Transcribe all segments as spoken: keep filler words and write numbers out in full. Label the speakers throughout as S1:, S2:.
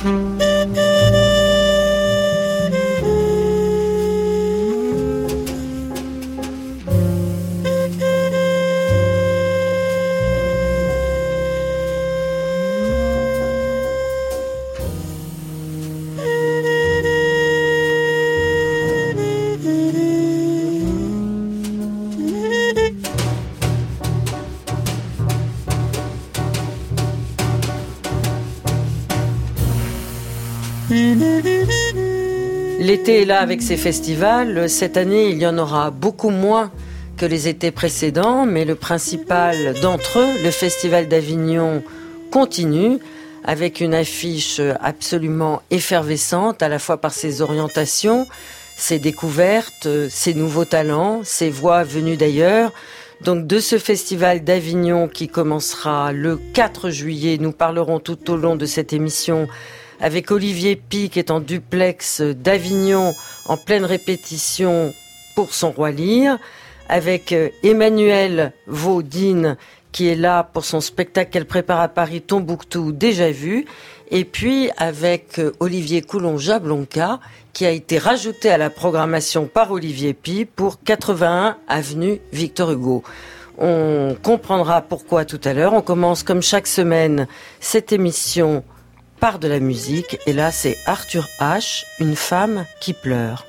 S1: L'été est là avec ses festivals. Cette année, il y en aura beaucoup moins que les étés précédents, mais le principal d'entre eux, le Festival d'Avignon, continue avec une affiche absolument effervescente, à la fois par ses orientations, ses découvertes, ses nouveaux talents, ses voix venues d'ailleurs. Donc de ce Festival d'Avignon qui commencera le quatre juillet, nous parlerons tout au long de cette émission avec Olivier Py qui est en duplex d'Avignon en pleine répétition pour son Roi Lyre, avec Emmanuelle Vaudine qui est là pour son spectacle qu'elle prépare à Paris, Tombouctou, déjà vu, et puis avec Olivier Coulon-Jablonka qui a été rajouté à la programmation par Olivier Py pour quatre-vingt-un avenue Victor Hugo. On comprendra pourquoi tout à l'heure. On commence comme chaque semaine cette émission par de la musique, et là c'est Arthur H, Une femme qui pleure.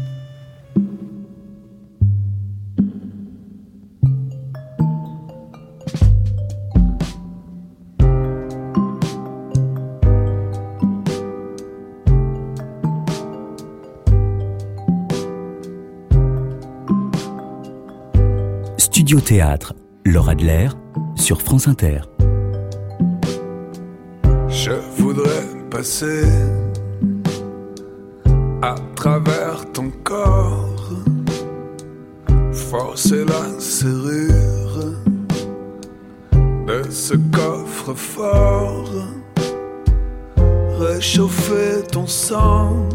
S2: Studio Théâtre, Laura Adler, sur France Inter.
S3: Je voudrais passer à travers ton corps, forcer la serrure de ce coffre-fort, réchauffer ton sang,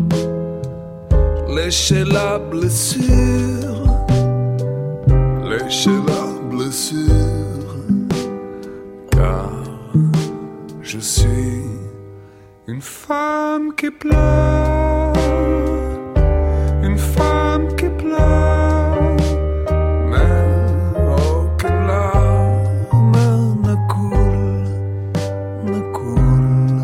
S3: lécher la blessure, lécher la blessure, car je suis une femme qui pleure, une femme qui pleure, mais aucune larme ne coule, ne coule.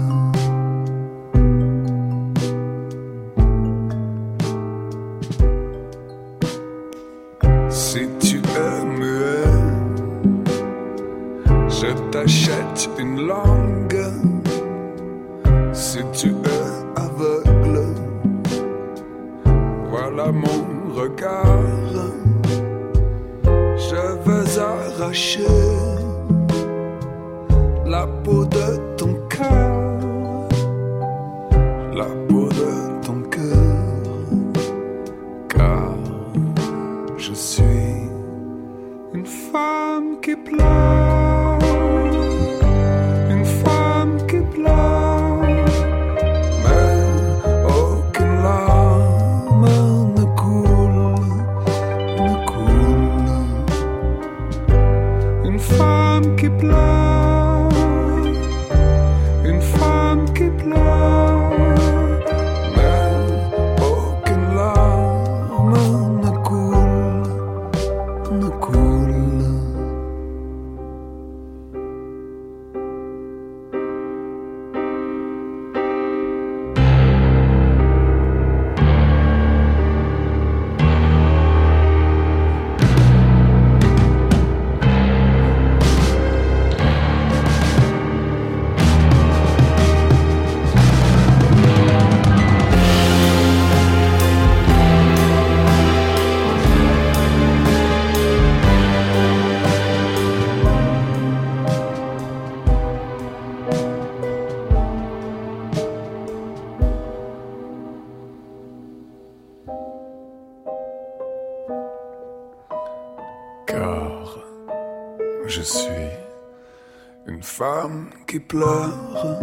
S3: Si tu es muet, je t'achète une langue. Si tu es aveugle, voilà mon regard. Je veux arracher la peau de ton cœur, la peau de ton cœur, car je suis une femme qui pleure, une femme qui pleure. Qui pleure, une femme qui pleure, mais aucune larme ne coule, ne coule. Car je suis une femme qui pleure,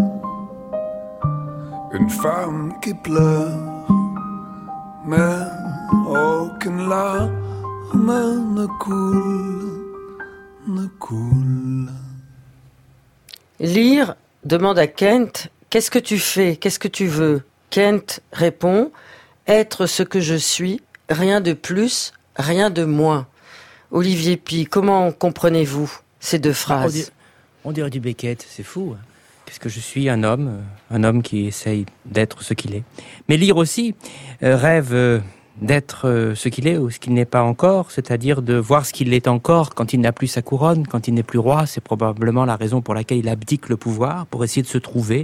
S3: une femme qui pleure, mais aucune larme ne coule, ne coule.
S1: Lyre demande à Kent Qu'est-ce que tu fais? Qu'est-ce que tu veux? Kent répond, être ce que je suis, rien de plus, rien de moins. Olivier Py, comment comprenez-vous ces deux phrases?
S4: on, dirait, on dirait du Beckett, c'est fou. Hein. Qu'est-ce que je suis? Un homme, un homme qui essaye d'être ce qu'il est. Mais lire aussi euh, rêve euh, d'être euh, ce qu'il est ou ce qu'il n'est pas encore, c'est-à-dire de voir ce qu'il est encore quand il n'a plus sa couronne, quand il n'est plus roi. C'est probablement la raison pour laquelle il abdique le pouvoir, pour essayer de se trouver.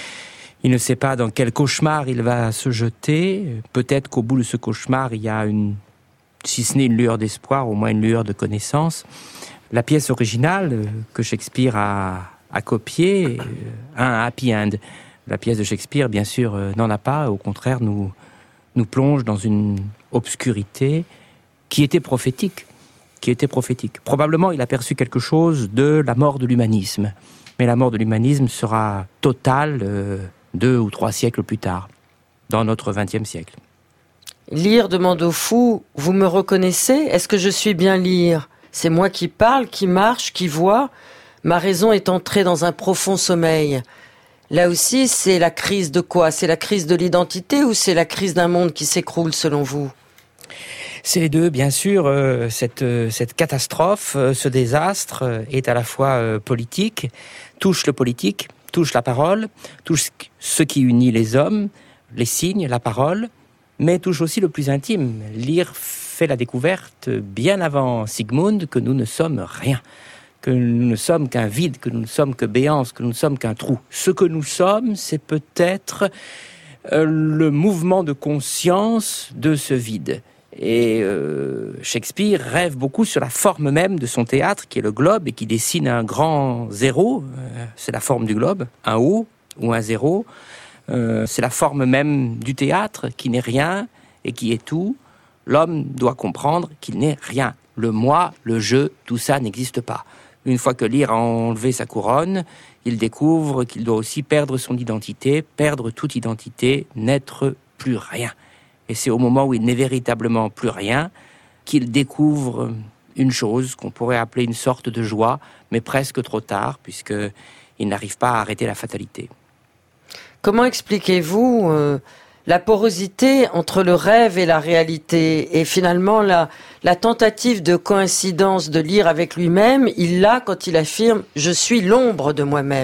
S4: Il ne sait pas dans quel cauchemar il va se jeter. Peut-être qu'au bout de ce cauchemar, il y a une, si ce n'est une lueur d'espoir, au moins une lueur de connaissance. La pièce originale que Shakespeare a, a copiée a un happy end. La pièce de Shakespeare, bien sûr, n'en a pas. Au contraire, nous, nous plonge dans une obscurité qui était prophétique. Qui était prophétique. Probablement, il a perçu quelque chose de la mort de l'humanisme. Mais la mort de l'humanisme sera totale euh, deux ou trois siècles plus tard, dans notre vingtième siècle.
S1: Lire demande au fou, vous me reconnaissez? Est-ce que je suis bien Lire? C'est moi qui parle, qui marche, qui vois. Ma raison est entrée dans un profond sommeil. Là aussi, c'est la crise de quoi? C'est la crise de l'identité ou c'est la crise d'un monde qui s'écroule selon vous?
S4: C'est les deux, bien sûr. Euh, cette, euh, cette catastrophe, euh, ce désastre euh, est à la fois euh, politique, touche le politique, touche la parole, touche ce qui unit les hommes, les signes, la parole, mais touche aussi le plus intime. Lire fait la découverte, bien avant Sigmund, que nous ne sommes rien, que nous ne sommes qu'un vide, que nous ne sommes que béance, que nous ne sommes qu'un trou. Ce que nous sommes, c'est peut-être euh, le mouvement de conscience de ce vide. Et euh, Shakespeare rêve beaucoup sur la forme même de son théâtre, qui est le globe, et qui dessine un grand zéro. Euh, c'est la forme du globe, un O ou un zéro. Euh, c'est la forme même du théâtre, qui n'est rien et qui est tout. L'homme doit comprendre qu'il n'est rien. Le moi, le je, tout ça n'existe pas. Une fois que Lear a enlevé sa couronne, il découvre qu'il doit aussi perdre son identité, perdre toute identité, n'être plus rien. Et c'est au moment où il n'est véritablement plus rien qu'il découvre une chose qu'on pourrait appeler une sorte de joie, mais presque trop tard, puisqu'il n'arrive pas à arrêter la fatalité.
S1: Comment expliquez-vous euh, la porosité entre le rêve et la réalité? Et finalement, la, la tentative de coïncidence de Lear avec lui-même, il l'a quand il affirme « Je suis l'ombre de moi-même ».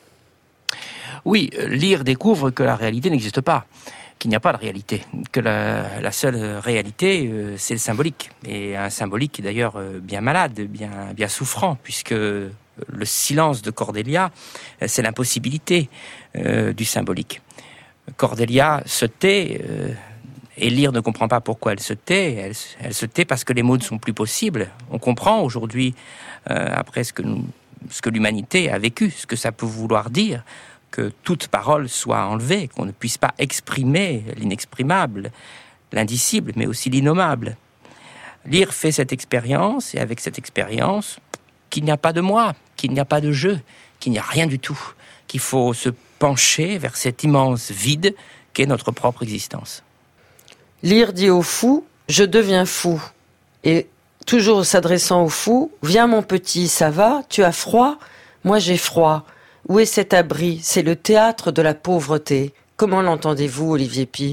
S4: Oui, Lear découvre que la réalité n'existe pas, qu'il n'y a pas de réalité, que la, la seule réalité, euh, c'est le symbolique. Et un symbolique, d'ailleurs, euh, bien malade, bien, bien souffrant, puisque le silence de Cordelia, euh, c'est l'impossibilité euh, du symbolique. Cordelia se tait, euh, et Lear ne comprend pas pourquoi elle se tait. Elle, elle se tait parce que les mots ne sont plus possibles. On comprend aujourd'hui, euh, après ce que, nous, ce que l'humanité a vécu, ce que ça peut vouloir dire, que toute parole soit enlevée, qu'on ne puisse pas exprimer l'inexprimable, l'indicible, mais aussi l'innommable. Lear fait cette expérience, et avec cette expérience, qu'il n'y a pas de moi, qu'il n'y a pas de je, qu'il n'y a rien du tout, qu'il faut se pencher vers cet immense vide qu'est notre propre existence.
S1: Lear dit au fou, je deviens fou. Et toujours s'adressant au fou, viens mon petit, ça va? Tu as froid? Moi j'ai froid. Où est cet abri? C'est le théâtre de la pauvreté. Comment l'entendez-vous, Olivier Py?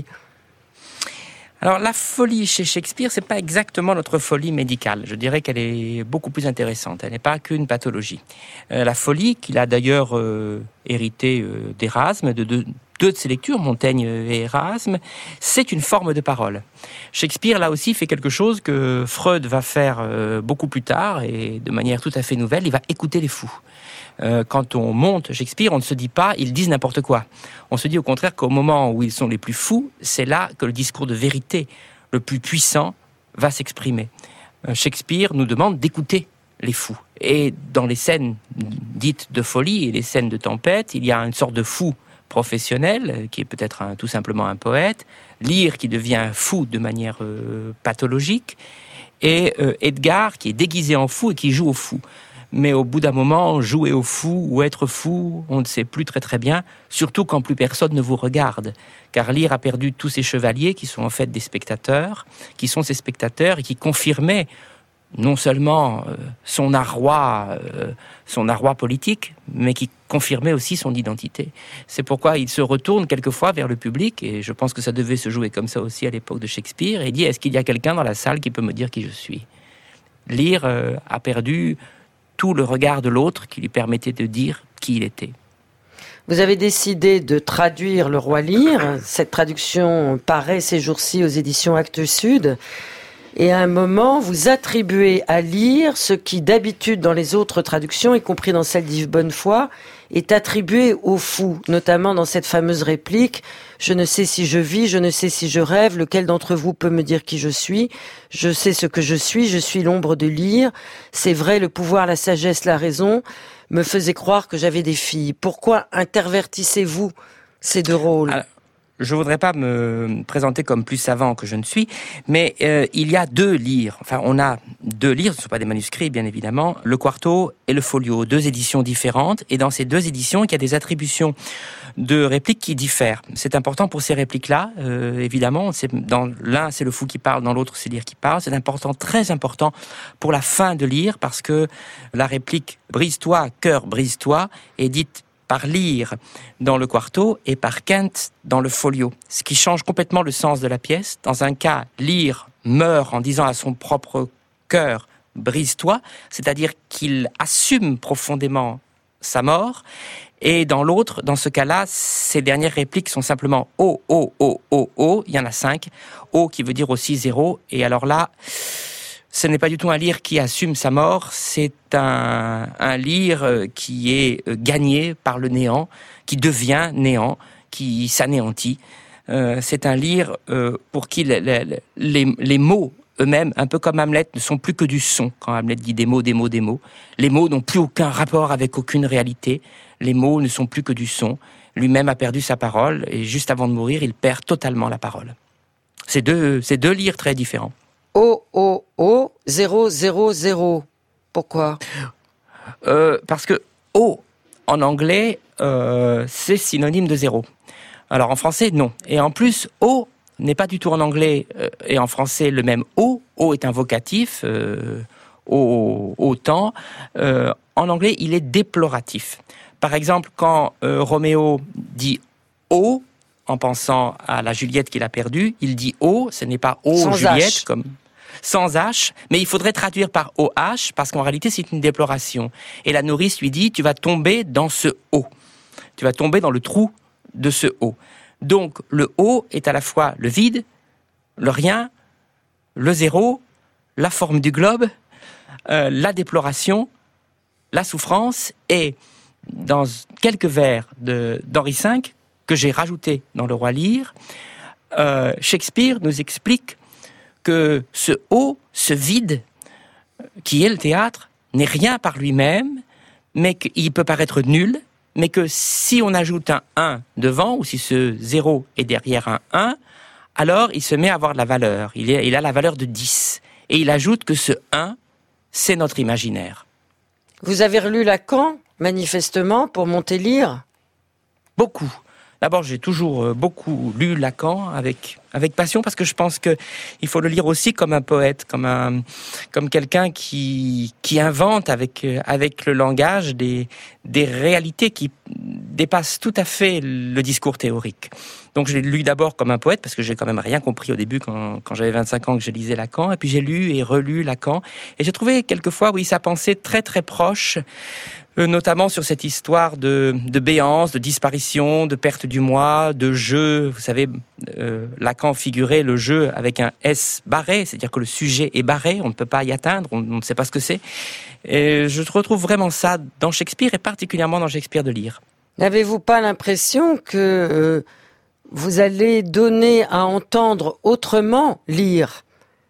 S4: Alors, la folie chez Shakespeare, c'est pas exactement notre folie médicale. Je dirais qu'elle est beaucoup plus intéressante. Elle n'est pas qu'une pathologie. Euh, la folie, qu'il a d'ailleurs euh, hérité euh, d'Érasme, de deux, deux de ses lectures, Montaigne et Érasme, c'est une forme de parole. Shakespeare, là aussi, fait quelque chose que Freud va faire euh, beaucoup plus tard, et de manière tout à fait nouvelle, il va écouter les fous. Euh, quand on monte Shakespeare, on ne se dit pas « ils disent n'importe quoi ». On se dit au contraire qu'au moment où ils sont les plus fous, c'est là que le discours de vérité le plus puissant va s'exprimer. Euh, Shakespeare nous demande d'écouter les fous. Et dans les scènes dites de folie et les scènes de tempête, il y a une sorte de fou professionnel, qui est peut-être un, tout simplement un poète, Lear qui devient fou de manière euh, pathologique, et euh, Edgar qui est déguisé en fou et qui joue au fou. Mais au bout d'un moment, jouer au fou ou être fou, on ne sait plus très très bien, surtout quand plus personne ne vous regarde. Car Lear a perdu tous ses chevaliers qui sont en fait des spectateurs, qui sont ses spectateurs et qui confirmaient non seulement euh, son arroi, euh, son arroi politique, mais qui confirmait aussi son identité. C'est pourquoi il se retourne quelquefois vers le public, et je pense que ça devait se jouer comme ça aussi à l'époque de Shakespeare, et dit, est-ce qu'il y a quelqu'un dans la salle qui peut me dire qui je suis ? Lear euh, a perdu tout le regard de l'autre qui lui permettait de dire qui il était.
S1: Vous avez décidé de traduire Le Roi Lear. Cette traduction paraît ces jours-ci aux éditions Actes Sud. Et à un moment, vous attribuez à Lear ce qui, d'habitude, dans les autres traductions, y compris dans celle d'Yves Bonnefoy, est attribué au fou, notamment dans cette fameuse réplique « Je ne sais si je vis, je ne sais si je rêve, lequel d'entre vous peut me dire qui je suis ? Je sais ce que je suis, je suis l'ombre de Lear. C'est vrai, le pouvoir, la sagesse, la raison me faisaient croire que j'avais des filles. Pourquoi intervertissez-vous ces deux rôles ?»
S4: Alors, je voudrais pas me présenter comme plus savant que je ne suis, mais euh, il y a deux Lear. Enfin, on a deux Lear, ce ne sont pas des manuscrits, bien évidemment, le Quarto et le Folio, deux éditions différentes. Et dans ces deux éditions, il y a des attributions de répliques qui diffèrent. C'est important pour ces répliques-là, euh, évidemment. C'est, dans l'un, c'est le fou qui parle, dans l'autre, c'est Lear qui parle. C'est important, très important pour la fin de Lear, parce que la réplique « brise-toi, cœur, brise-toi » est dite par Lear dans le Quarto et par Kent dans le Folio, ce qui change complètement le sens de la pièce. Dans un cas, Lear meurt en disant à son propre cœur « brise-toi », c'est-à-dire qu'il assume profondément sa mort, et dans l'autre, dans ce cas-là, ces dernières répliques sont simplement « oh, oh, oh, oh, oh », il y en a cinq, « oh » qui veut dire aussi zéro, et alors là, ce n'est pas du tout un Lear qui assume sa mort, c'est un, un Lear qui est gagné par le néant, qui devient néant, qui s'anéantit. Euh, c'est un Lear euh, pour qui les, les, les, les mots eux-mêmes, un peu comme Hamlet, ne sont plus que du son. Quand Hamlet dit des mots, des mots, des mots, les mots n'ont plus aucun rapport avec aucune réalité. Les mots ne sont plus que du son. Lui-même a perdu sa parole, et juste avant de mourir, il perd totalement la parole. C'est deux, c'est deux Lears très différents.
S1: O, O, O, zéro, zéro, zéro. Pourquoi ?
S4: euh, Parce que O, en anglais, euh, c'est synonyme de zéro. Alors en français, non. Et en plus, O n'est pas du tout en anglais euh, et en français le même O. O est un vocatif, euh, au, autant. Euh, en anglais, il est déploratif. Par exemple, quand euh, Roméo dit O, en pensant à la Juliette qu'il a perdue, il dit O, ce n'est pas O
S1: Sans
S4: Juliette,
S1: H.
S4: comme sans H, mais il faudrait traduire par O H, parce qu'en réalité, c'est une déploration. Et la nourrice lui dit, tu vas tomber dans ce O. Tu vas tomber dans le trou de ce O. Donc, le O est à la fois le vide, le rien, le zéro, la forme du globe, euh, la déploration, la souffrance, et dans quelques vers de, d'Henri cinq, que j'ai rajouté dans Le Roi Lear, euh, Shakespeare nous explique que ce O, ce vide, qui est le théâtre, n'est rien par lui-même, mais qu'il peut paraître nul, mais que si on ajoute un un devant, ou si ce zéro est derrière un un, alors il se met à avoir de la valeur. Il, est, il a la valeur de dix. Et il ajoute que ce un, c'est notre imaginaire.
S1: Vous avez relu Lacan, manifestement, pour monter Lear ?
S4: Beaucoup. D'abord, j'ai toujours beaucoup lu Lacan avec avec passion, parce que je pense que il faut le lire aussi comme un poète, comme un comme quelqu'un qui qui invente avec avec le langage des des réalités qui dépassent tout à fait le discours théorique. Donc, je l'ai lu d'abord comme un poète, parce que j'ai quand même rien compris au début quand quand j'avais vingt-cinq ans que je lisais Lacan, et puis j'ai lu et relu Lacan, et j'ai trouvé quelquefois, oui, sa pensée très très proche, notamment sur cette histoire de, de béance, de disparition, de perte du moi, de jeu. Vous savez, euh, Lacan figurait le jeu avec un S barré, c'est-à-dire que le sujet est barré, on ne peut pas y atteindre, on, on ne sait pas ce que c'est. Et je retrouve vraiment ça dans Shakespeare, et particulièrement dans Shakespeare de Lear.
S1: N'avez-vous pas l'impression que euh, vous allez donner à entendre autrement Lear ?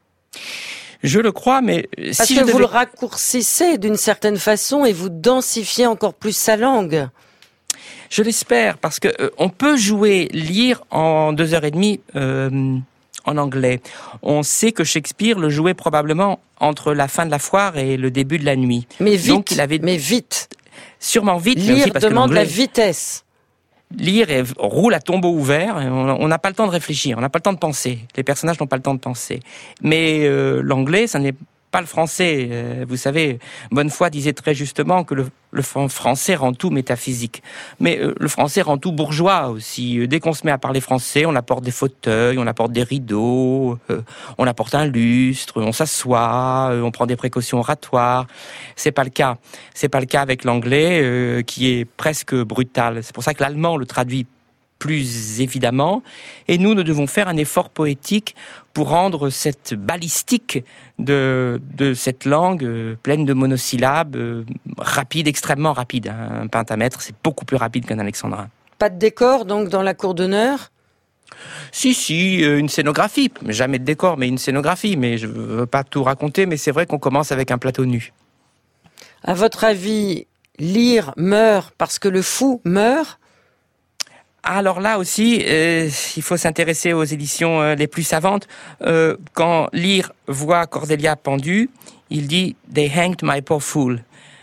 S4: Je le crois, mais
S1: Parce
S4: si
S1: que
S4: je devais...
S1: vous le raccourcissez d'une certaine façon et vous densifiez encore plus sa langue.
S4: Je l'espère, parce que euh, on peut jouer Lear en deux heures et demie euh, en anglais. On sait que Shakespeare le jouait probablement entre la fin de la foire et le début de la nuit.
S1: Mais vite,
S4: Donc, il avait...
S1: mais vite.
S4: Sûrement vite, mais
S1: Lear
S4: aussi parce
S1: demande
S4: que
S1: la
S4: l'anglais...
S1: vitesse.
S4: Lire et roule à tombeau ouvert, et on n'a pas le temps de réfléchir, on n'a pas le temps de penser. Les personnages n'ont pas le temps de penser. Mais euh, l'anglais, ça n'est pas le français. Euh, vous savez, Bonnefoy disait très justement que le, le français rend tout métaphysique. Mais euh, le français rend tout bourgeois aussi. Dès qu'on se met à parler français, on apporte des fauteuils, on apporte des rideaux, euh, on apporte un lustre, on s'assoit, euh, on prend des précautions oratoires. C'est pas le cas. C'est pas le cas avec l'anglais, euh, qui est presque brutal. C'est pour ça que l'allemand le traduit plus évidemment, et nous, nous devons faire un effort poétique pour rendre cette balistique de, de cette langue euh, pleine de monosyllabes, euh, rapide, extrêmement rapide. Un pentamètre, c'est beaucoup plus rapide qu'un alexandrin.
S1: Pas de décor, donc, dans la cour d'honneur ?
S4: Si, si, euh, une scénographie. Jamais de décor, mais une scénographie. Mais je veux pas tout raconter, mais c'est vrai qu'on commence avec un plateau nu.
S1: À votre avis, Lyre meurt parce que le fou meurt ?
S4: Alors là aussi, euh, il faut s'intéresser aux éditions euh, les plus savantes. Euh, quand Lyre voit Cordelia pendue, il dit « They hanged my poor fool ».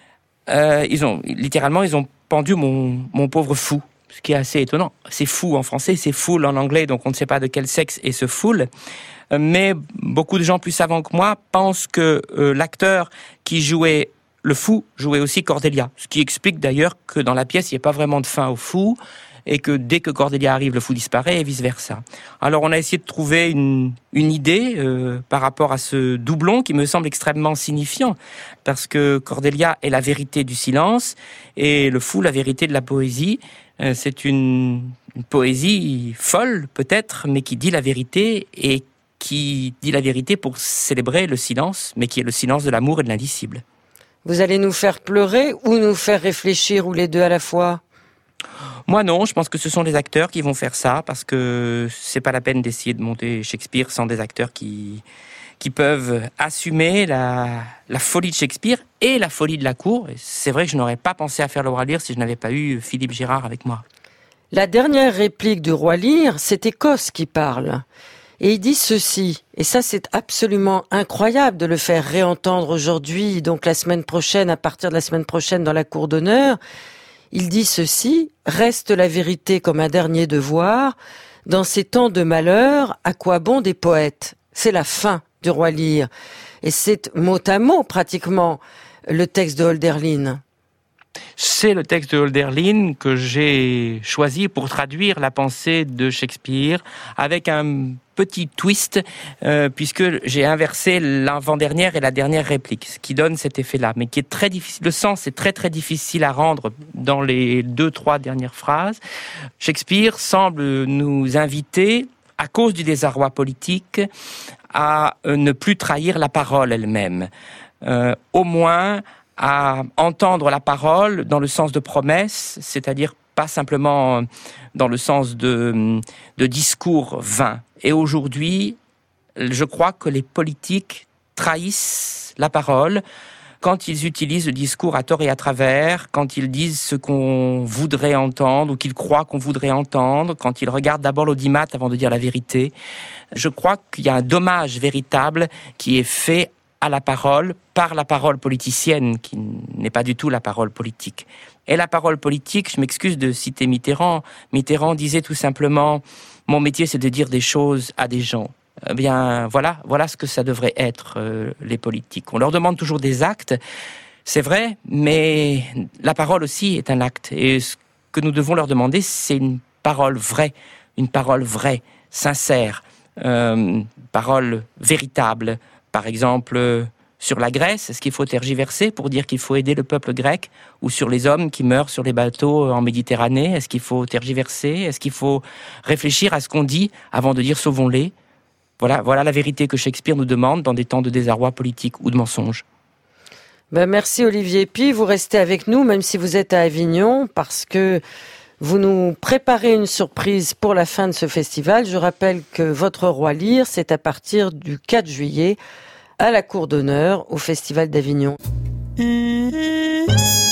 S4: Euh, ils ont, littéralement, ils ont pendu mon, mon pauvre fou, ce qui est assez étonnant. C'est fou en français, c'est fool en anglais, donc on ne sait pas de quel sexe est ce fool. Euh, mais beaucoup de gens plus savants que moi pensent que euh, l'acteur qui jouait le fou jouait aussi Cordelia, ce qui explique d'ailleurs que dans la pièce, il n'y a pas vraiment de fin au fou, et que dès que Cordelia arrive, le fou disparaît, et vice-versa. Alors on a essayé de trouver une, une idée euh, par rapport à ce doublon qui me semble extrêmement signifiant, parce que Cordelia est la vérité du silence, et le fou la vérité de la poésie. Euh, c'est une, une poésie folle, peut-être, mais qui dit la vérité, et qui dit la vérité pour célébrer le silence, mais qui est le silence de l'amour et de l'indicible.
S1: Vous allez nous faire pleurer ou nous faire réfléchir, ou les deux à la fois ?
S4: Moi non, je pense que ce sont les acteurs qui vont faire ça, parce que c'est pas la peine d'essayer de monter Shakespeare sans des acteurs qui qui peuvent assumer la la folie de Shakespeare et la folie de la cour. Et c'est vrai que je n'aurais pas pensé à faire le Roi Lear si je n'avais pas eu Philippe Gérard avec moi.
S1: La dernière réplique du Roi Lear, c'est Écosse qui parle. Et il dit ceci, et ça c'est absolument incroyable de le faire réentendre aujourd'hui, donc la semaine prochaine, à partir de la semaine prochaine dans la cour d'honneur. Il dit ceci, « Reste la vérité comme un dernier devoir. Dans ces temps de malheur, à quoi bon des poètes ?» C'est la fin du Roi Lear. Et c'est mot à mot, pratiquement, le texte de Hölderlin.
S4: C'est le texte de Hölderlin que j'ai choisi pour traduire la pensée de Shakespeare avec un petit twist, euh, puisque j'ai inversé l'avant-dernière et la dernière réplique, ce qui donne cet effet-là, mais qui est très difficile. Le sens est très très difficile à rendre dans les deux, trois dernières phrases. Shakespeare semble nous inviter, à cause du désarroi politique, à ne plus trahir la parole elle-même. Euh, au moins à entendre la parole dans le sens de promesse, c'est-à-dire pas simplement dans le sens de, de discours vains. Et aujourd'hui, je crois que les politiques trahissent la parole quand ils utilisent le discours à tort et à travers, quand ils disent ce qu'on voudrait entendre ou qu'ils croient qu'on voudrait entendre, quand ils regardent d'abord l'audimat avant de dire la vérité. Je crois qu'il y a un dommage véritable qui est fait à la parole, par la parole politicienne, qui n'est pas du tout la parole politique. Et la parole politique, je m'excuse de citer Mitterrand, Mitterrand disait tout simplement « Mon métier, c'est de dire des choses à des gens ». Eh bien, voilà, voilà ce que ça devrait être, euh, les politiques. On leur demande toujours des actes, c'est vrai, mais la parole aussi est un acte. Et ce que nous devons leur demander, c'est une parole vraie, une parole vraie, sincère, euh, parole véritable. Par exemple, sur la Grèce, est-ce qu'il faut tergiverser pour dire qu'il faut aider le peuple grec? Ou sur les hommes qui meurent sur les bateaux en Méditerranée, est-ce qu'il faut tergiverser? Est-ce qu'il faut réfléchir à ce qu'on dit avant de dire sauvons-les? Voilà, voilà la vérité que Shakespeare nous demande dans des temps de désarroi politique ou de mensonge.
S1: Ben merci Olivier Py, vous restez avec nous même si vous êtes à Avignon parce que vous nous préparez une surprise pour la fin de ce festival. Je rappelle que votre Roi Lear, c'est à partir du quatre juillet à la Cour d'honneur au Festival d'Avignon.
S5: Je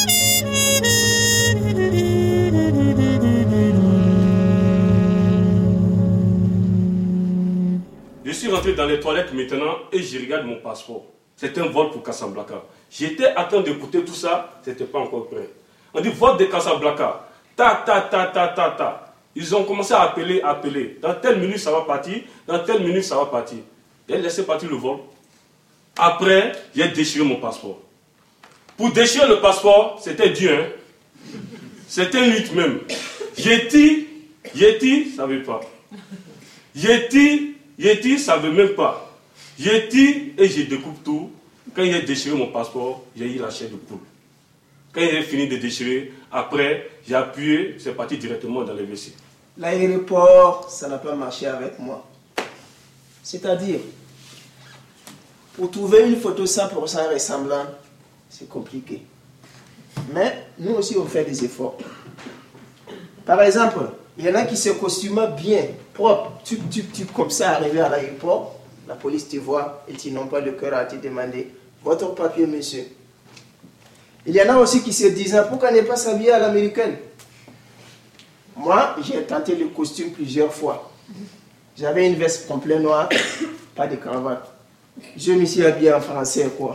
S5: suis rentré dans les toilettes maintenant et je regarde mon passeport. C'est un vol pour Casablanca. J'étais en train d'écouter tout ça, c'était pas encore prêt. On dit vol de Casablanca. Ta, ta, ta, ta, ta, ta. Ils ont commencé à appeler, appeler. Dans telle minute, ça va partir. Dans telle minute, ça va partir. J'ai laissé partir le vol. Après, j'ai déchiré mon passeport. Pour déchirer le passeport, c'était dur, hein. C'était une lutte même. Yeti, Yeti, ça ne veut pas. Yeti, Yeti, ça ne veut même pas. Yeti, et je découpe tout. Quand j'ai déchiré mon passeport, j'ai eu la chair de poule. Quand j'ai fini de déchirer, après, j'ai appuyé, c'est parti directement dans le W C.
S6: L'aéroport, ça n'a pas marché avec moi. C'est-à-dire, pour trouver une photo cent pour cent ressemblante, c'est compliqué. Mais nous aussi, on fait des efforts. Par exemple, il y en a qui se costument bien, propre, tu, tu, tu, comme ça, arrivé à l'aéroport, la police te voit et ils n'ont pas le cœur à te demander votre papier, monsieur. Il y en a aussi qui se disent pourquoi ne pas s'habiller à l'américaine. Moi, j'ai tenté le costume plusieurs fois. J'avais une veste complète noire, pas de cravate. Je me suis habillé en français, quoi.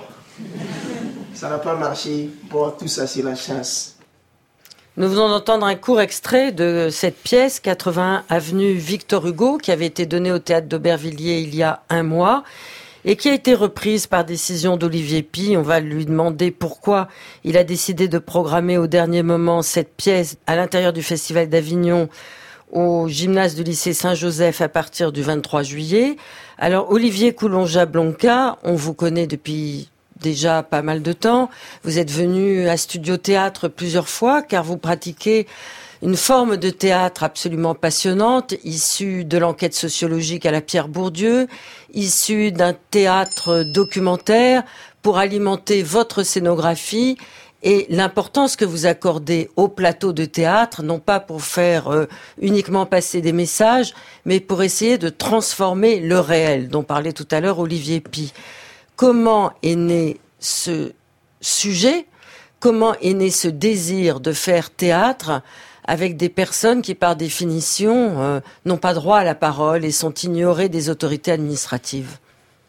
S6: Ça n'a pas marché. Bon, tout ça, c'est la chance.
S1: Nous venons d'entendre un court extrait de cette pièce, quatre-vingt-un avenue Victor Hugo, qui avait été donnée au théâtre d'Aubervilliers il y a un mois et qui a été reprise par décision d'Olivier Py. On va lui demander pourquoi il a décidé de programmer au dernier moment cette pièce à l'intérieur du Festival d'Avignon au gymnase du lycée Saint-Joseph à partir du vingt-trois juillet. Alors, Olivier Coulonja-Blonka, on vous connaît depuis déjà pas mal de temps. Vous êtes venu à Studio Théâtre plusieurs fois car vous pratiquez une forme de théâtre absolument passionnante, issue de l'enquête sociologique à la Pierre Bourdieu, issue d'un théâtre documentaire pour alimenter votre scénographie et l'importance que vous accordez au plateau de théâtre, non pas pour faire euh, uniquement passer des messages, mais pour essayer de transformer le réel, dont parlait tout à l'heure Olivier Py. Comment est né ce sujet? Comment est né ce désir de faire théâtre avec des personnes qui, par définition, euh, n'ont pas droit à la parole et sont ignorées des autorités administratives?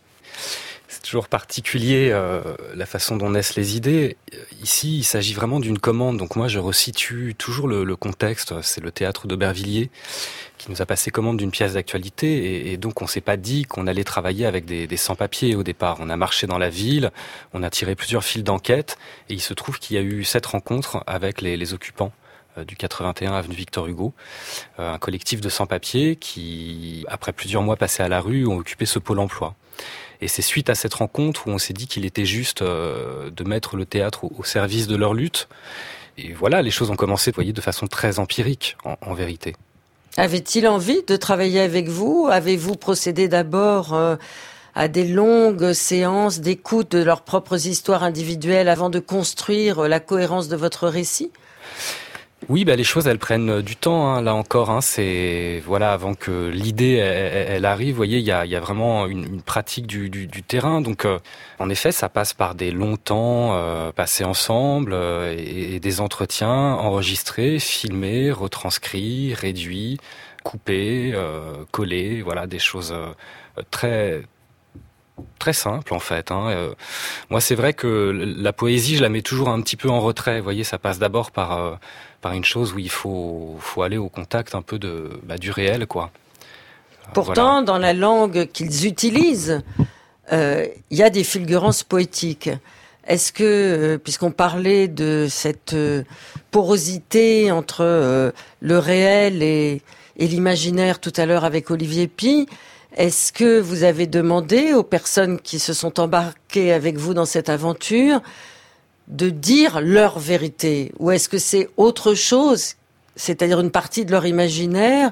S7: C'est toujours particulier euh, la façon dont naissent les idées. Ici, il s'agit vraiment d'une commande. Donc moi, je resitue toujours le, le contexte. C'est le théâtre d'Aubervilliers qui nous a passé commande d'une pièce d'actualité. Et, et donc, on s'est pas dit qu'on allait travailler avec des, des sans-papiers au départ. On a marché dans la ville, on a tiré plusieurs fils d'enquête. Et il se trouve qu'il y a eu cette rencontre avec les, les occupants du quatre-vingt-un avenue Victor Hugo, euh, un collectif de sans-papiers qui, après plusieurs mois passés à la rue, ont occupé ce pôle emploi. Et c'est suite à cette rencontre où on s'est dit qu'il était juste euh, de mettre le théâtre au, au service de leur lutte. Et voilà, les choses ont commencé, vous voyez, de façon très empirique, en, en vérité.
S1: Avait-il envie de travailler avec vous? Avez-vous procédé d'abord euh, à des longues séances d'écoute de leurs propres histoires individuelles avant de construire la cohérence de votre récit?
S7: Oui, bah les choses elles prennent du temps. Hein. Là encore, hein, c'est voilà avant que l'idée elle, elle arrive. Vous voyez, il y a, il y a vraiment une, une pratique du, du, du terrain. Donc, euh, en effet, ça passe par des longs temps euh, passés ensemble euh, et, et des entretiens enregistrés, filmés, retranscrits, réduits, coupés, euh, collés. Voilà, des choses euh, très très simple en fait. Hein. Euh, moi, c'est vrai que la poésie, je la mets toujours un petit peu en retrait. Vous voyez, ça passe d'abord par euh, par une chose où il faut faut aller au contact un peu de bah, du réel, quoi.
S1: Pourtant,
S7: voilà.
S1: Dans la langue qu'ils utilisent, il euh, y a des fulgurances poétiques. Est-ce que, euh, puisqu'on parlait de cette euh, porosité entre euh, le réel et, et l'imaginaire tout à l'heure avec Olivier Py, est-ce que vous avez demandé aux personnes qui se sont embarquées avec vous dans cette aventure de dire leur vérité? Ou est-ce que c'est autre chose, c'est-à-dire une partie de leur imaginaire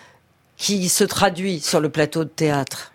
S1: qui se traduit sur le plateau de théâtre?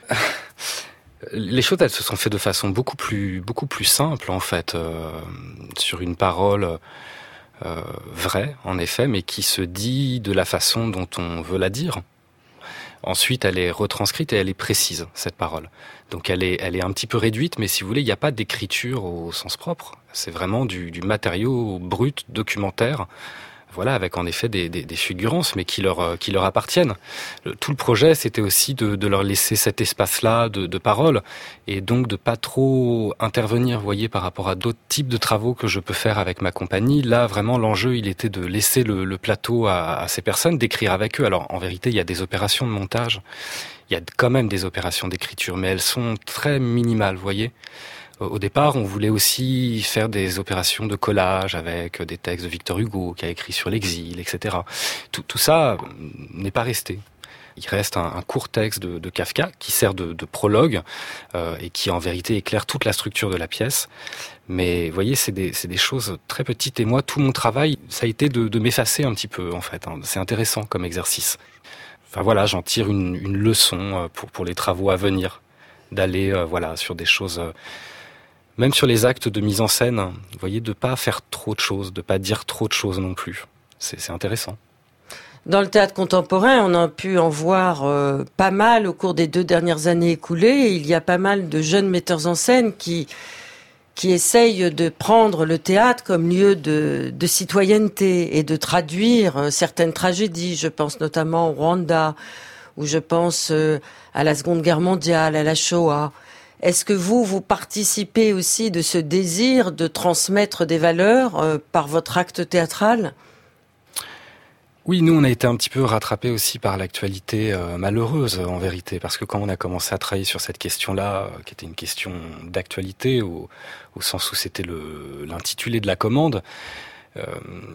S7: Les choses, elles se sont faites de façon beaucoup plus, beaucoup plus simple, en fait, euh, sur une parole euh, vraie, en effet, mais qui se dit de la façon dont on veut la dire. Ensuite, elle est retranscrite et elle est précise, cette parole. Donc elle est, elle est un petit peu réduite, mais si vous voulez, il n'y a pas d'écriture au sens propre. C'est vraiment du, du matériau brut, documentaire, voilà, avec en effet des, des, des fulgurances, mais qui leur, qui leur appartiennent. Le, tout le projet, c'était aussi de, de leur laisser cet espace-là de, de parole, et donc de pas trop intervenir, vous voyez, par rapport à d'autres types de travaux que je peux faire avec ma compagnie. Là, vraiment, l'enjeu, il était de laisser le, le plateau à, à ces personnes, d'écrire avec eux. Alors, en vérité, il y a des opérations de montage, il y a quand même des opérations d'écriture, mais elles sont très minimales, vous voyez. Au départ, on voulait aussi faire des opérations de collage avec des textes de Victor Hugo qui a écrit sur l'exil, et cetera. Tout, tout ça n'est pas resté. Il reste un, un court texte de, de Kafka qui sert de, de prologue euh, et qui en vérité éclaire toute la structure de la pièce. Mais vous voyez, c'est des, c'est des choses très petites. Et moi, tout mon travail, ça a été de, de m'effacer un petit peu, en fait. Hein. C'est intéressant comme exercice. Enfin voilà, j'en tire une, une leçon pour, pour les travaux à venir, d'aller euh, voilà sur des choses... Euh, Même sur les actes de mise en scène, vous voyez, de pas faire trop de choses, de pas dire trop de choses non plus. C'est, c'est intéressant.
S1: Dans le théâtre contemporain, on a pu en voir euh, pas mal au cours des deux dernières années écoulées. Il y a pas mal de jeunes metteurs en scène qui qui essayent de prendre le théâtre comme lieu de, de citoyenneté et de traduire euh, certaines tragédies. Je pense notamment au Rwanda, ou je pense euh, à la Seconde Guerre mondiale, à la Shoah. Est-ce que vous, vous participez aussi de ce désir de transmettre des valeurs euh, par votre acte théâtral ?
S7: Oui, nous, on a été un petit peu rattrapés aussi par l'actualité euh, malheureuse, en vérité, parce que quand on a commencé à travailler sur cette question-là, euh, qui était une question d'actualité, au, au sens où c'était le, l'intitulé de la commande, euh,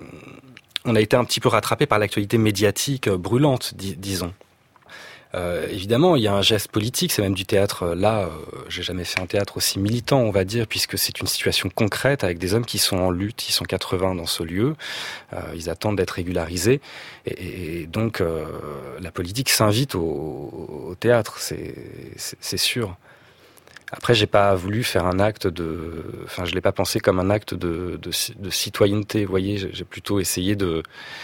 S7: on a été un petit peu rattrapés par l'actualité médiatique euh, brûlante, dis, disons. Euh, évidemment, il y a un geste politique, c'est même du théâtre. Là, euh, j'ai jamais fait un théâtre aussi militant, on va dire, puisque c'est une situation concrète avec des hommes qui sont en lutte, ils sont quatre-vingts dans ce lieu, euh, ils attendent d'être régularisés, et, et donc euh, la politique s'invite au, au théâtre, c'est, c'est, c'est sûr. Après, j'ai pas voulu faire un acte de, enfin, je l'ai pas pensé comme un acte de, de, de citoyenneté. Vous voyez, j'ai plutôt essayé de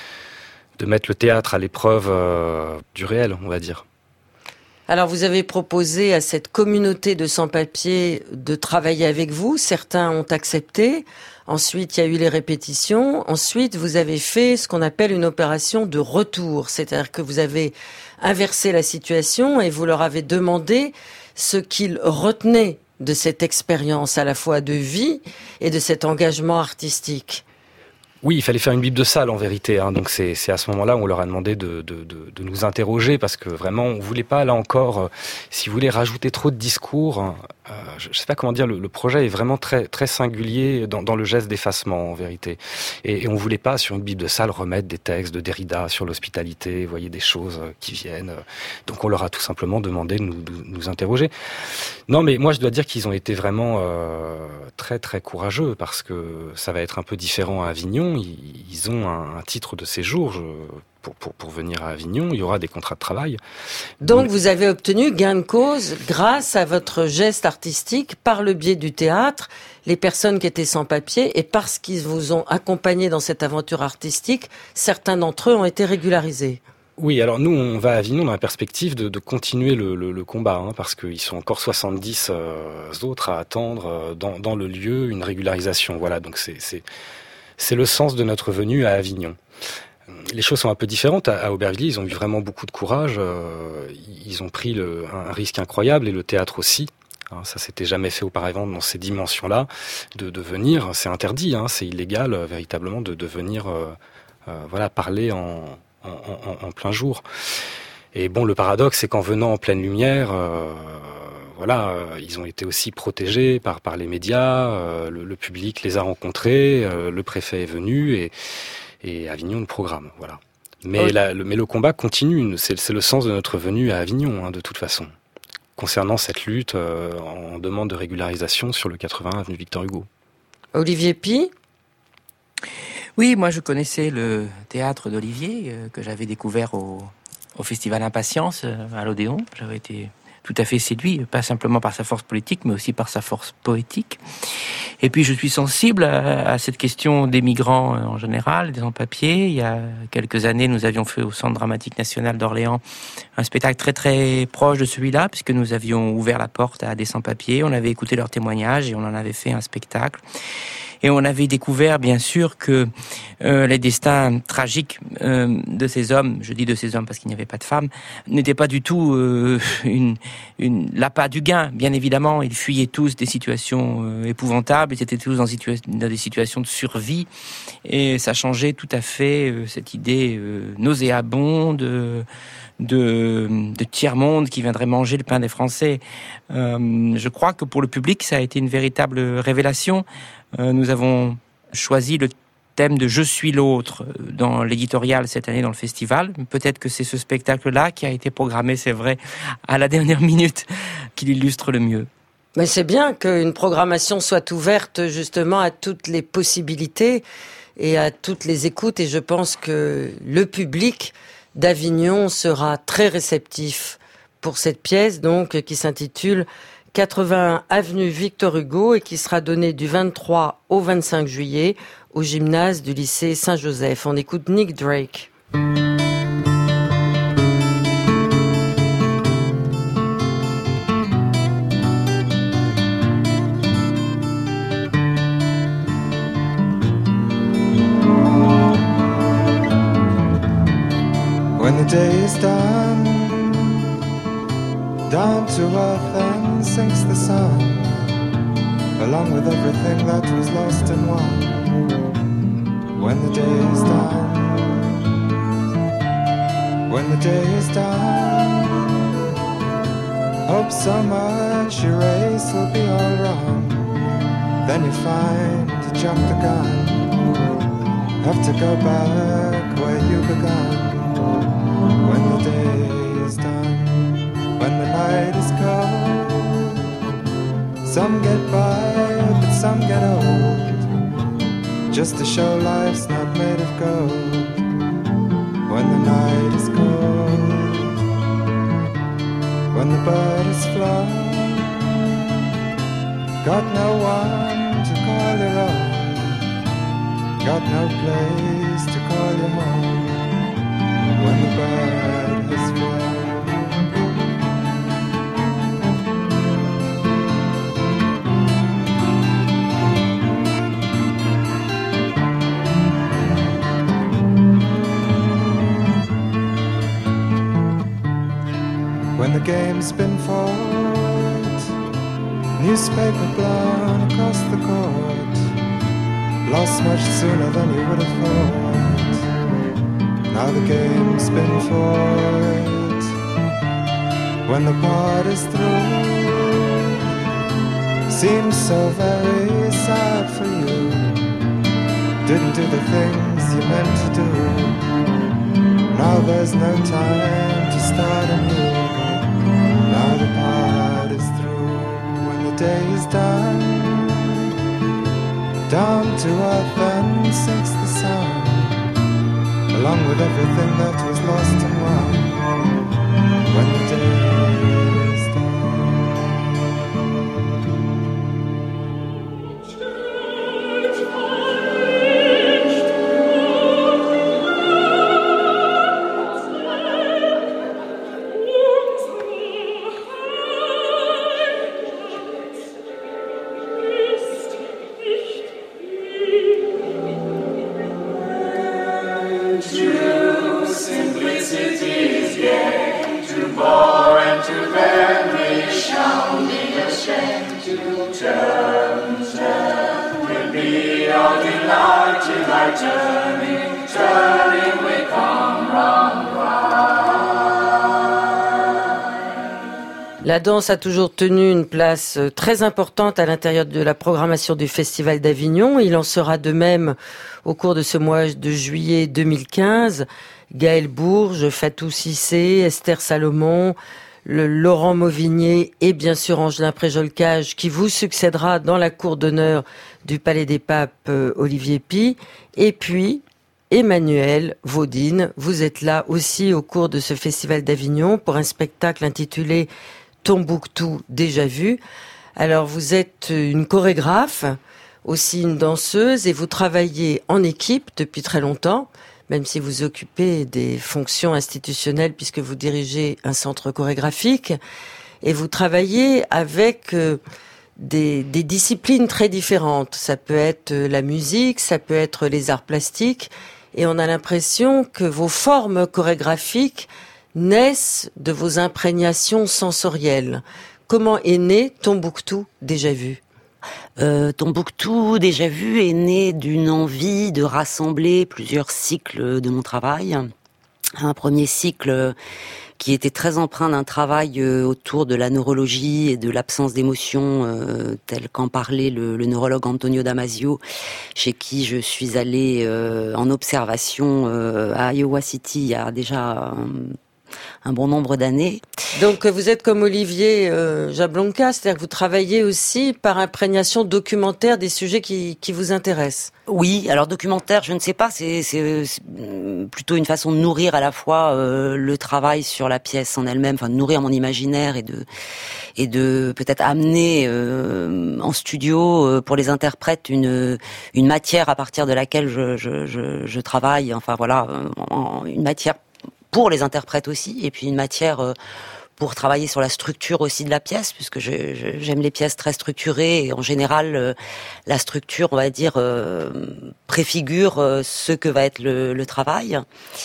S7: de mettre le théâtre à l'épreuve euh, du réel, on va dire.
S1: Alors, vous avez proposé à cette communauté de sans-papiers de travailler avec vous. Certains ont accepté. Ensuite, il y a eu les répétitions. Ensuite, vous avez fait ce qu'on appelle une opération de retour. C'est-à-dire que vous avez inversé la situation et vous leur avez demandé ce qu'ils retenaient de cette expérience à la fois de vie et de cet engagement artistique.
S7: Oui, il fallait faire une bible de salle en vérité. Hein. Donc c'est, c'est à ce moment-là où on leur a demandé de, de, de, de nous interroger parce que vraiment on voulait pas là encore, euh, si vous voulez, rajouter trop de discours. Euh, je, je sais pas comment dire. Le, le projet est vraiment très très singulier dans, dans le geste d'effacement en vérité. Et, et on voulait pas sur une bible de salle remettre des textes de Derrida sur l'hospitalité, vous voyez des choses qui viennent. Donc on leur a tout simplement demandé de nous, de nous interroger. Non, mais moi je dois dire qu'ils ont été vraiment euh, très très courageux parce que ça va être un peu différent à Avignon. Ils ont un, un titre de séjour je, pour, pour, pour venir à Avignon. Il y aura des contrats de travail.
S1: Donc
S7: Mais...
S1: vous avez obtenu gain de cause grâce à votre geste artistique par le biais du théâtre, les personnes qui étaient sans papier, et parce qu'ils vous ont accompagné dans cette aventure artistique, certains d'entre eux ont été régularisés.
S7: Oui, alors nous, on va à Avignon dans la perspective de, de continuer le, le, le combat, hein, parce qu'ils sont encore soixante-dix euh, autres à attendre euh, dans, dans le lieu une régularisation. Voilà, donc c'est... c'est... C'est le sens de notre venue à Avignon. Les choses sont un peu différentes. À Aubervilliers, ils ont eu vraiment beaucoup de courage. Ils ont pris le, un risque incroyable, et le théâtre aussi. Ça s'était jamais fait auparavant dans ces dimensions-là. De, de venir, c'est interdit, hein, c'est illégal véritablement de, de venir euh, euh, voilà, parler en, en, en, en plein jour. Et bon, le paradoxe, c'est qu'en venant en pleine lumière... Euh, Voilà, euh, ils ont été aussi protégés par par les médias, euh, le, le public les a rencontrés, euh, le préfet est venu et, et Avignon le programme, voilà. Mais, oh. la, le, mais le combat continue, c'est, c'est le sens de notre venue à Avignon, hein, de toute façon. Concernant cette lutte euh, en demande de régularisation sur le quatre-vingts avenue Victor Hugo.
S1: Olivier Py ?
S4: Oui, moi je connaissais le théâtre d'Olivier euh, que j'avais découvert au, au Festival Impatience euh, à l'Odéon. J'avais été tout à fait séduit, pas simplement par sa force politique, mais aussi par sa force poétique. Et puis je suis sensible à, à cette question des migrants en général, des sans-papiers. Il y a quelques années, nous avions fait au Centre dramatique national d'Orléans un spectacle très très proche de celui-là, puisque nous avions ouvert la porte à des sans-papiers, on avait écouté leurs témoignages et on en avait fait un spectacle. Et on avait découvert, bien sûr, que euh, les destins tragiques euh, de ces hommes, je dis de ces hommes parce qu'il n'y avait pas de femmes, n'étaient pas du tout euh, une, une l'appât du gain. Bien évidemment, ils fuyaient tous des situations euh, épouvantables, ils étaient tous dans, situa- dans des situations de survie, et ça changeait tout à fait euh, cette idée euh, nauséabonde de, de, de tiers-monde qui viendrait manger le pain des Français. Euh, je crois que pour le public, ça a été une véritable révélation. Euh, nous avons choisi le thème de « Je suis l'autre » dans l'éditorial cette année dans le festival. Peut-être que c'est ce spectacle-là qui a été programmé, c'est vrai, à la dernière minute, qui l'illustre le mieux.
S1: Mais c'est bien qu'une programmation soit ouverte justement à toutes les possibilités et à toutes les écoutes. Et je pense que le public d'Avignon sera très réceptif pour cette pièce, donc, qui s'intitule quatre-vingt-un avenue Victor Hugo et qui sera donnée du vingt-trois au vingt-cinq juillet au gymnase du lycée Saint-Joseph. On écoute Nick Drake.
S8: When the day is done, down to earth and sinks the sun, along with everything that was lost and won. When the day is done, when the day is done, hope so much your race will be all wrong. Then you find you jumped the gun, have to go back where you began. When the day is done, when the night is cold, some get by, but some get old, just to show life's not made of gold. When the night is cold, when the bird is flown, got no one to call your own, got no place to call your home. When the bird has flown, when the game's been fought, newspaper blown across the court, lost much sooner than you would have thought. Now the game's been fought. When the part is through, seems so very sad for you. Didn't do the things you meant to do. Now there's no time to start anew. Now the part is through. When the day is done, down to earth and sinks the sun, along with everything that was lost and won. When the day is done.
S1: La danse a toujours tenu une place très importante à l'intérieur de la programmation du Festival d'Avignon. Il en sera de même au cours de ce mois de juillet deux mille quinze. Gaël Bourges, Fatou Cissé, Esther Salomon, le Laurent Mauvigné et bien sûr Angelin Préjolcage qui vous succédera dans la cour d'honneur du Palais des Papes, euh, Olivier Py. Et puis Emmanuel Vaudine, vous êtes là aussi au cours de ce Festival d'Avignon pour un spectacle intitulé Tombouctou déjà vu. Alors vous êtes une chorégraphe, aussi une danseuse et vous travaillez en équipe depuis très longtemps, même si vous occupez des fonctions institutionnelles puisque vous dirigez un centre chorégraphique et vous travaillez avec euh, des, des disciplines très différentes. Ça peut être la musique, ça peut être les arts plastiques et on a l'impression que vos formes chorégraphiques naissent de vos imprégnations sensorielles. Comment est né Tombouctou déjà vu ?
S9: Euh, Tombouctou déjà vu est né d'une envie de rassembler plusieurs cycles de mon travail. Un premier cycle qui était très empreint d'un travail autour de la neurologie et de l'absence d'émotion, euh, tel qu'en parlait le, le neurologue Antonio Damasio, chez qui je suis allée euh, en observation euh, à Iowa City il y a déjà un, un bon nombre d'années.
S1: Donc vous êtes comme Olivier euh, Jablonka, c'est-à-dire que vous travaillez aussi par imprégnation documentaire des sujets qui, qui vous intéressent.
S9: Oui, alors documentaire, je ne sais pas, c'est, c'est, c'est plutôt une façon de nourrir à la fois euh, le travail sur la pièce en elle-même, enfin de nourrir mon imaginaire et de et de peut-être amener euh, en studio euh, pour les interprètes une une matière à partir de laquelle je je je, je travaille. Enfin voilà, en, une matière pour les interprètes aussi, et puis une matière euh, pour travailler sur la structure aussi de la pièce, puisque je, je, j'aime les pièces très structurées, et en général, euh, la structure, on va dire, euh, préfigure euh, ce que va être le, le travail.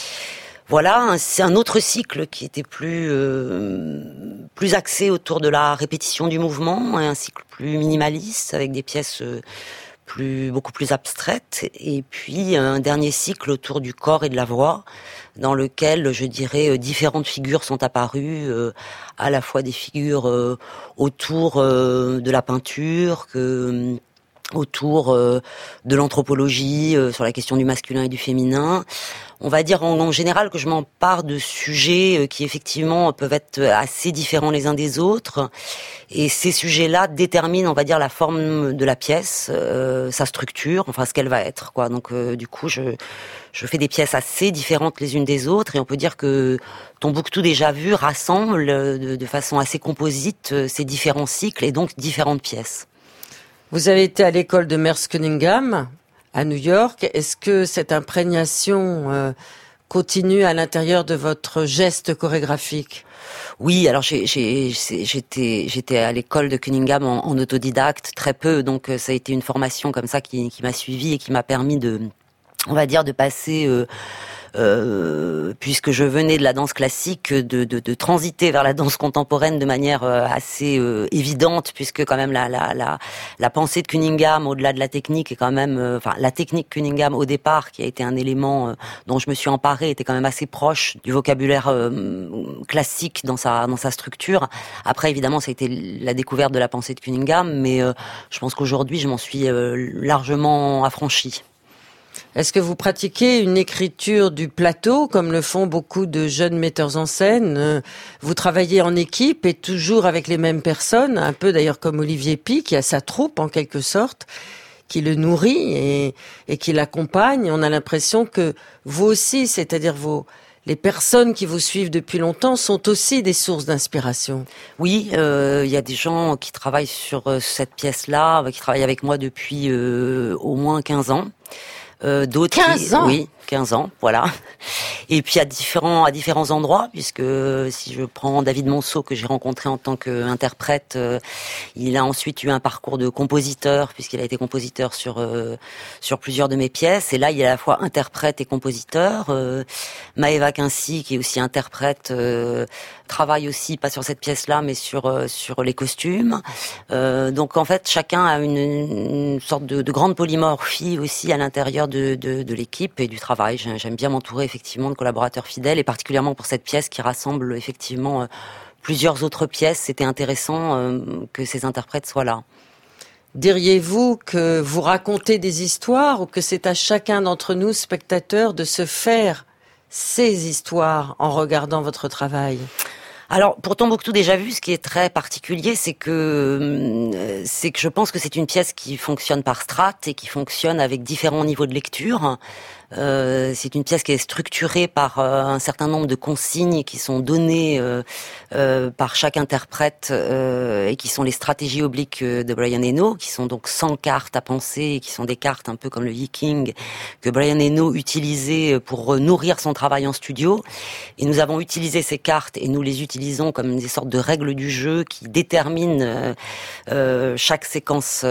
S9: Voilà, c'est un autre cycle qui était plus euh, plus axé autour de la répétition du mouvement, et un cycle plus minimaliste, avec des pièces euh, plus beaucoup plus abstraites, et puis un dernier cycle autour du corps et de la voix, dans lequel, je dirais, différentes figures sont apparues, euh, à la fois des figures euh, autour euh, de la peinture, que autour euh, de l'anthropologie, euh, sur la question du masculin et du féminin. On va dire en, en général que je m'empare de sujets euh, qui effectivement peuvent être assez différents les uns des autres, et ces sujets-là déterminent, on va dire, la forme de la pièce, euh, sa structure, enfin ce qu'elle va être, quoi. Donc euh, du coup, je je fais des pièces assez différentes les unes des autres, et on peut dire que Tombouctou déjà vu rassemble de, de façon assez composite euh, ces différents cycles et donc différentes pièces.
S1: Vous avez été à l'école de Merce Cunningham à New York. Est-ce que cette imprégnation euh, continue à l'intérieur de votre geste chorégraphique ?
S9: Oui, alors j'ai, j'ai, j'étais, j'étais à l'école de Cunningham en, en autodidacte très peu, donc ça a été une formation comme ça qui, qui m'a suivie et qui m'a permis de, on va dire, de passer. Euh, Euh, puisque je venais de la danse classique, de, de, de transiter vers la danse contemporaine de manière euh, assez euh, évidente, puisque quand même la, la, la, la pensée de Cunningham, au-delà de la technique, est quand même, euh, enfin la technique Cunningham au départ, qui a été un élément euh, dont je me suis emparée, était quand même assez proche du vocabulaire euh, classique dans sa dans sa structure. Après, évidemment, ça a été la découverte de la pensée de Cunningham, mais euh, je pense qu'aujourd'hui, je m'en suis euh, largement affranchie.
S1: Est-ce que vous pratiquez une écriture du plateau, comme le font beaucoup de jeunes metteurs en scène ? Vous travaillez en équipe et toujours avec les mêmes personnes, un peu d'ailleurs comme Olivier Py, qui a sa troupe en quelque sorte, qui le nourrit et, et qui l'accompagne. On a l'impression que vous aussi, c'est-à-dire vos... les personnes qui vous suivent depuis longtemps sont aussi des sources d'inspiration.
S9: Oui, il euh, y a des gens qui travaillent sur euh, cette pièce-là, qui travaillent avec moi depuis euh, au moins quinze ans. Euh, d'autres
S1: quinze
S9: qui,
S1: ans.
S9: Oui, quinze ans, voilà. Et puis à différents à différents endroits, puisque si je prends David Monceau que j'ai rencontré en tant qu'interprète, euh, il a ensuite eu un parcours de compositeur puisqu'il a été compositeur sur euh, sur plusieurs de mes pièces. Et là, il est à la fois interprète et compositeur. Euh, Maëva Quincy, qui est aussi interprète, euh, travaille aussi pas sur cette pièce-là, mais sur euh, sur les costumes. Euh, donc en fait, chacun a une, une sorte de, de grande polymorphie aussi à l'intérieur de, de, de l'équipe et du travail. J'aime bien m'entourer effectivement de collaborateurs fidèles, et particulièrement pour cette pièce qui rassemble effectivement euh, plusieurs autres pièces. C'était intéressant euh, que ces interprètes soient là.
S1: Diriez-vous que vous racontez des histoires ou que c'est à chacun d'entre nous, spectateurs, de se faire ces histoires en regardant votre travail ?
S9: Alors, pour Tombouctou déjà vu, ce qui est très particulier, c'est que c'est que je pense que c'est une pièce qui fonctionne par strates et qui fonctionne avec différents niveaux de lecture. Euh, c'est une pièce qui est structurée par euh, un certain nombre de consignes qui sont données euh, euh, par chaque interprète euh, et qui sont les stratégies obliques de Brian Eno, qui sont donc cent cartes à penser, et qui sont des cartes un peu comme le Yi-King que Brian Eno utilisait pour nourrir son travail en studio. Et nous avons utilisé ces cartes et nous les utilisons comme des sortes de règles du jeu qui déterminent euh, euh, chaque séquence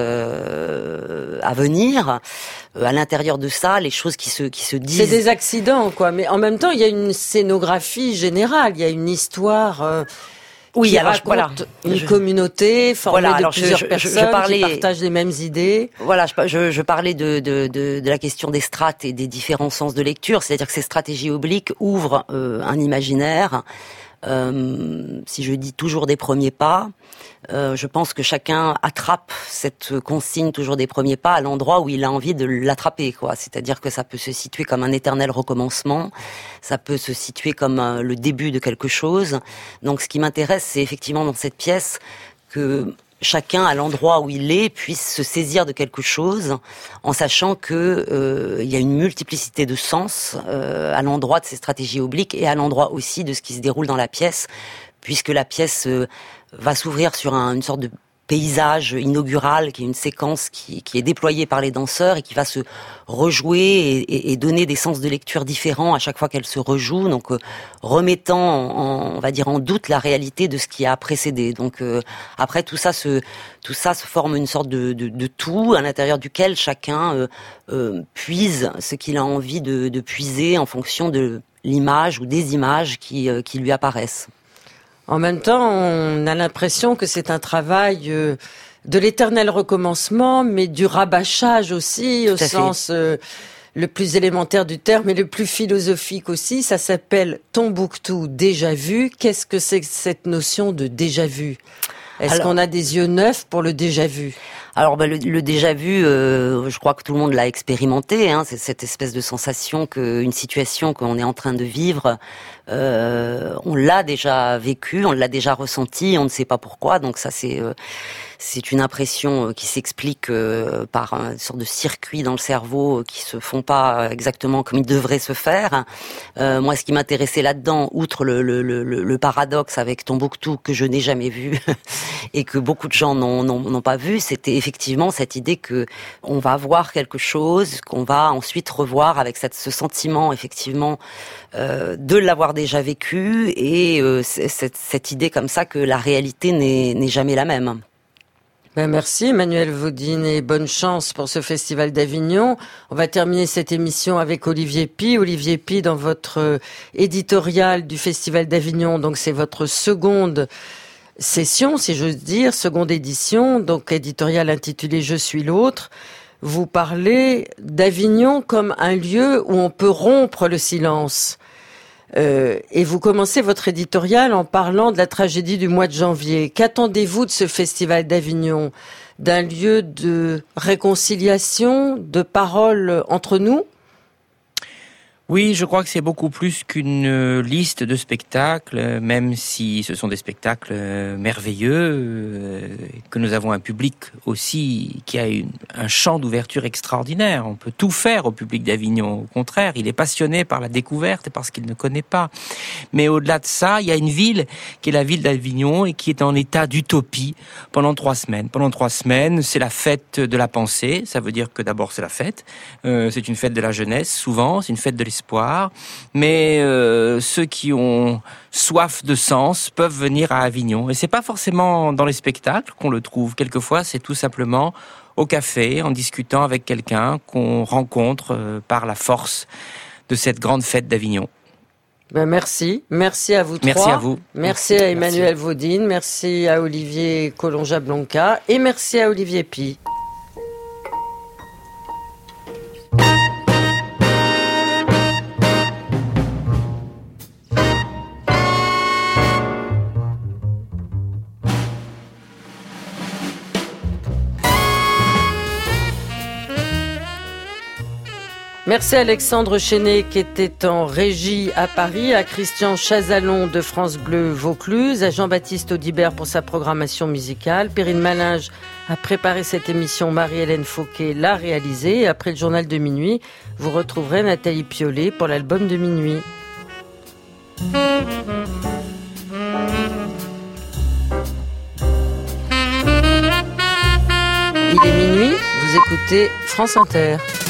S9: euh, à venir. Euh, à l'intérieur de ça, les choses qui se qui se disent.
S1: C'est des accidents, quoi. Mais en même temps, il y a une scénographie générale. Il y a une histoire. Euh...
S9: Oui,
S1: qui
S9: alors
S1: raconte
S9: voilà,
S1: une
S9: je...
S1: communauté formée
S9: voilà,
S1: de
S9: alors
S1: plusieurs
S9: je, je,
S1: personnes
S9: je parlais...
S1: qui partagent les mêmes idées.
S9: Voilà, je, je, je parlais de, de, de, de la question des strates et des différents sens de lecture, c'est-à-dire que ces stratégies obliques ouvrent euh, un imaginaire. Euh, si je dis toujours des premiers pas, euh, je pense que chacun attrape cette consigne toujours des premiers pas à l'endroit où il a envie de l'attraper, quoi. C'est-à-dire que ça peut se situer comme un éternel recommencement, ça peut se situer comme un, le début de quelque chose. Donc, ce qui m'intéresse, c'est effectivement dans cette pièce que chacun, à l'endroit où il est, puisse se saisir de quelque chose, en sachant que euh, il y a une multiplicité de sens euh, à l'endroit de ces stratégies obliques et à l'endroit aussi de ce qui se déroule dans la pièce, puisque la pièce euh, va s'ouvrir sur un, une sorte de paysage inaugural, qui est une séquence qui, qui est déployée par les danseurs et qui va se rejouer et, et, et donner des sens de lecture différents à chaque fois qu'elle se rejoue, donc euh, remettant en, on va dire en doute la réalité de ce qui a précédé. Donc euh, après tout ça se tout ça se forme une sorte de, de, de tout à l'intérieur duquel chacun euh, euh, puise ce qu'il a envie de, de puiser en fonction de l'image ou des images qui, euh, qui lui apparaissent.
S1: En même temps, on a l'impression que c'est un travail euh, de l'éternel recommencement, mais du rabâchage aussi, au sens euh, le plus élémentaire du terme et le plus philosophique aussi. Ça s'appelle Tombouctou déjà vu. Qu'est-ce que c'est que cette notion de déjà vu ? Est-ce Alors, qu'on a des yeux neufs pour le déjà vu ?
S9: Alors ben, le, le déjà vu, euh, je crois que tout le monde l'a expérimenté. Hein, c'est cette espèce de sensation qu'une situation qu'on est en train de vivre, euh, on l'a déjà vécu, on l'a déjà ressenti, on ne sait pas pourquoi. Donc ça c'est euh, c'est une impression qui s'explique euh, par une sorte de circuit dans le cerveau qui se font pas exactement comme ils devraient se faire. Euh, moi, ce qui m'intéressait là-dedans, outre le, le, le, le paradoxe avec Tombouctou que je n'ai jamais vu et que beaucoup de gens n'ont, n'ont, n'ont pas vu, c'était effectivement cette idée que on va voir quelque chose, qu'on va ensuite revoir avec cette, ce sentiment effectivement euh, de l'avoir déjà vécu et euh, cette, cette idée comme ça que la réalité n'est, n'est jamais la même.
S1: Ben merci Emmanuelle Vaudine et bonne chance pour ce Festival d'Avignon. On va terminer cette émission avec Olivier Py. Olivier Py, dans votre éditorial du Festival d'Avignon, donc c'est votre seconde session, si j'ose dire, seconde édition, donc éditorial intitulé « Je suis l'autre ». Vous parlez d'Avignon comme un lieu où on peut rompre le silence. Euh, et vous commencez votre éditorial en parlant de la tragédie du mois de janvier. Qu'attendez-vous de ce Festival d'Avignon ? D'un lieu de réconciliation, de parole entre nous ?
S4: Oui, je crois que c'est beaucoup plus qu'une liste de spectacles, même si ce sont des spectacles merveilleux, que nous avons un public aussi qui a une, un champ d'ouverture extraordinaire. On peut tout faire au public d'Avignon. Au contraire, il est passionné par la découverte et par ce qu'il ne connaît pas. Mais au-delà de ça, il y a une ville qui est la ville d'Avignon et qui est en état d'utopie pendant trois semaines. Pendant trois semaines, c'est la fête de la pensée. Ça veut dire que d'abord c'est la fête. Euh, c'est une fête de la jeunesse, souvent. C'est une fête de l'espoir. Mais euh, ceux qui ont soif de sens peuvent venir à Avignon. Et c'est pas forcément dans les spectacles qu'on le trouve. Quelquefois, c'est tout simplement au café, en discutant avec quelqu'un qu'on rencontre euh, par la force de cette grande fête d'Avignon.
S1: Ben merci, merci à vous trois.
S4: Merci à vous.
S1: Merci, merci à Emmanuelle merci. Vaudine, merci à Olivier Collonja-Blanca et merci à Olivier Py. Merci à Alexandre Chenet qui était en régie à Paris, à Christian Chazalon de France Bleu Vaucluse, à Jean-Baptiste Audibert pour sa programmation musicale. Perrine Malinge a préparé cette émission, Marie-Hélène Fauquet l'a réalisée. Et après le journal de minuit, vous retrouverez Nathalie Piollet pour l'album de minuit. Il est minuit, vous écoutez France Inter.